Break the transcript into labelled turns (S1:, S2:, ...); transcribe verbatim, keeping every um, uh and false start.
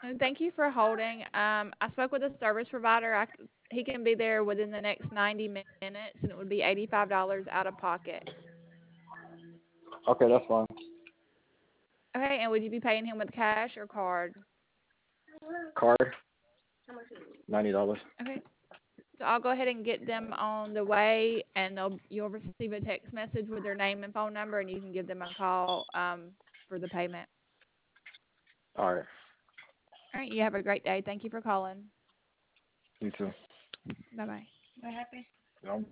S1: Thank you for holding. Um, I spoke with a service provider. I, c- he can be there within the next ninety minutes, and it would be eighty-five dollars out of pocket.
S2: Okay, that's fine.
S1: Okay, and would you be paying him with cash or card?
S2: Card, ninety dollars.
S1: Okay, so I'll go ahead and get them on the way, and they'll you'll receive a text message with their name and phone number, and you can give them a call um, for the payment.
S2: All right.
S1: All right, you have a great day. Thank you for calling.
S2: You too.
S1: Bye bye.
S2: Um,